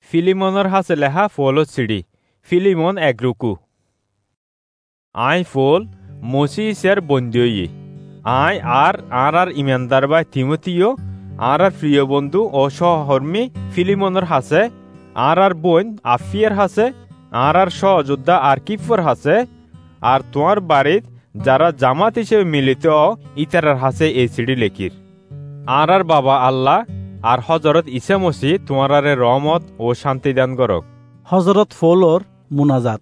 ফিলিমনের হাসে লেহা ফলো সিডি ফিলিমন এগ্রুকু আই ফোল মসিসের বন্দিয়ই আই আর ইমানদার বাই তিমোথিও আর প্রিয় বন্ধু ও সহকর্মী ফিলিমনের হাসে আর বোন আফিয়ের হাসে আর সহযোদ্ধা আর্কিফর হাসে আর তোমার বাড়িত যারা জামাত হিসেবে মিলিত ইতারার হাসে এই সিডি লেখির আর বাবা আল্লাহ আর হজরত ঈসা মসি তোমারারে রহমত ও শান্তি দান করক। হজরত ফৌলর মুনাজাত।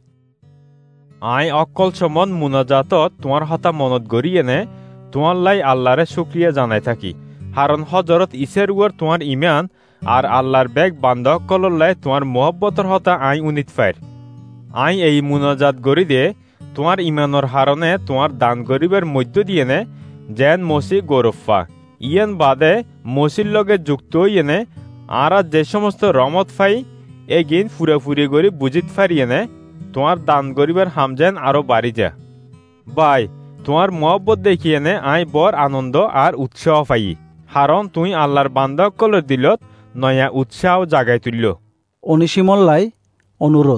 আই অকল সমন মুনাজাতত তোমার হতা মনত গড়িয়ে নে তোমার লাই আল্লাহরে শুক্রিয়া জানাই থাকি, কারণ হজরত ঈসার উয়ার তোমার ইমান আর আল্লাহর বেগ বান্ধব কলল্লাই তোমার মোহব্বতর হতা আই উনিত ফাইর। আই এই মুনাজাত গড়ি দে তোমার ইমানর হারণে তোমার দান গরিবের মধ্য দিয়ে নে যেন মসি গৌরফা ইয়ান বাদে মসির লগে যুক্ত ইয়েনে আর যে সমস্ত রমত ফাই এগিন ফুরাফুরি গরি বুঝিত ফারিয়েনে তোমার দান গরিবের হামজেন আরো বাড়ি যা। বাই তোমার মহব্বত দেখিয়েনে আই বর আনন্দ আর উৎসাহ পাই, কারণ তুই আল্লাহর বান্ধব কলর দিলত নয়া উৎসাহ জাগাই তুলল। অনিসিমল্লাই অনুরোধ।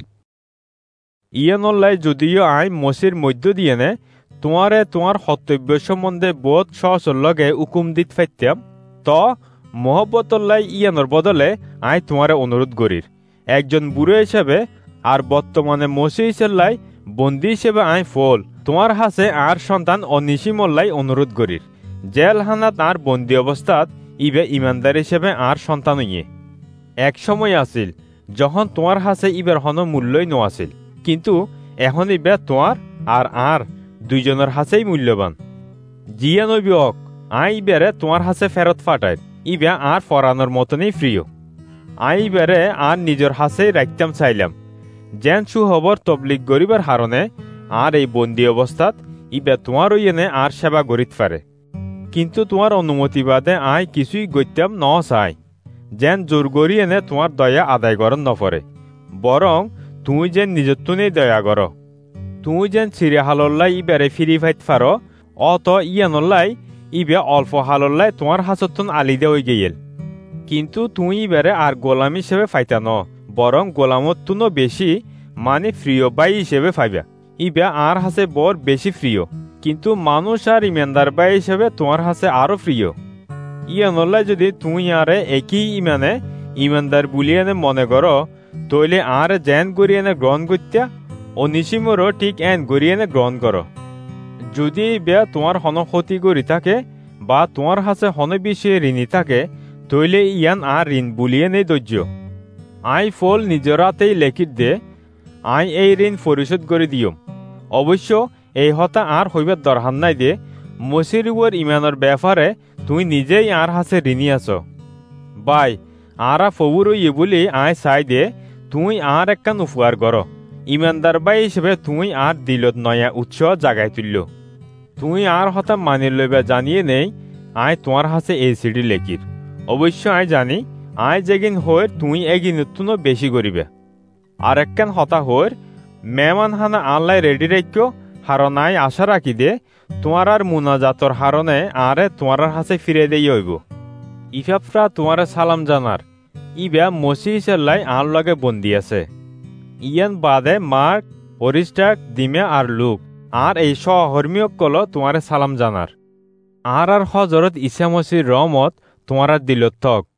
ইয়ানল্লাই যদিও আই মসির মধ্য দিয়েনে তোমারে তোমার কর্তব্য সম্বন্ধে বোধ সহসর লগে উকুম দিত ফাইতাম, ত মহব্বতল্লাই ইয়ানোর বদলে আই তোমারে অনুরোধ করির একজন বুড়ো হিসেবে আর বর্তমানে মসি হিসেল্লাই বন্দী হিসেবে আই ফল তোমার হাসে আর সন্তান অনিসিমল্লাই অনুরোধ করির জেলহানাত আর বন্দী অবস্থাত ইবে ইমানদার হিসেবে আর সন্তান ইয়ে। এক সময় আসিল যখন তোমার হাসে ইবের হন মূল্যই ন আসিল, কিন্তু এখন ইবে তোমার আর দুইজনের হাসেই মূল্যবান। জিয়া নবী হক আই ইবেরে তোমার হাসে ফেরত ফাটায় ইবে আর ফরানোর মতনই প্রিয়। আই ইবেরে আর নিজের হাসেই রাখতাম চাইলাম যেন সুহবর তবলিক গরিবের হারণে আর এই বন্দি অবস্থাত ইবে তোমার ইয়েনে আর সেবা গরিত পারে, কিন্তু তোমার অনুমতি বাদে আই কিছুই গইতাম ন চাই যেন জোর গড়ি এনে তোমার দয়া আদায় করন নপরে, বরং তুমি যেন নিজত্বনেই দয়া কর। তুমি যেন চিরে হালল্লাই ইবেরে ফিরি ফাইত ফার অত ইয়ানল্লাই ইবে অল্প হালল্লাই তোমার হাসতন আলিদে হয়ে গেল, কিন্তু তুমি ইবেরে আর গোলাম হিসেবে ফাইতা ন, বরং গোলামত তুনো বেশি মানে প্রিয় বাই হিসেবে ফাইবা। ইবে আর হাসে বর বেশি প্রিয়, কিন্তু মানুষ আর ইমানদার বাই হিসেবে তোমার হাসে আরো প্রিয়। ইয়ানল্লাই যদি তুমি আরে একই ইমানে ইমানদার বুলিয়ানে মনে করো তৈলে আর যেন গড়িয়ানে গ্রহণ করতে অনিসিমরও ঠিক এন গড়িয়ানে গ্রহণ করো। যদি বে তোমার হন ক্ষতি করি থাকে বা তোমার হাসে হন বিষয়ে ঋণী থাকে তৈলে ইয়ান আর ঋণ বুলিয়ে নেই ধৈর্য। আই ফল নিজরাতেই লেখিত দে আই এই ঋণ পরিশোধ করে দিও। অবশ্য এই হতা আর হইবার দরকার নাই দে মসির উপর ইমানের ব্যাপারে তুই নিজেই আর হাসে ঋণী আছো। বাই আরা ফবুর ইয়ে বলি আই চাই দে তুই আর একখান উপকার করো, ইমানদার বাই হিসেবে তুই আর দিলত নয়া উৎসাহ জাগাই তুলল। তুই আর হতা মানি লইবা জানিয়ে নেই আই তোমার হাসে এই সিডি লেখির। অবশ্য আই জানি আই যেগিন হইর তুই এগিন তুনো বেশি করিবে। আর একখান হতা হইর মেহমান হানা আল্লাহ রেডি রাখো, হারণ আই আশা রাখি দে তোমার আর মুনাজাতর হারণে আরে তোমার হাসে ফিরে দিয়ে হইব। ইফাফরা তোমার সালাম জানার ইবা মসি হিসেল্লাই আর লগে বন্দি আছে। ইয়ান বাদে মার্ক অরিস্টাক দিমে আর লুক আর এই সহকর্মীয় কল তোমার সালাম জানার আর হজরত ঈসা মসির রহমত তোমার দিলত থক।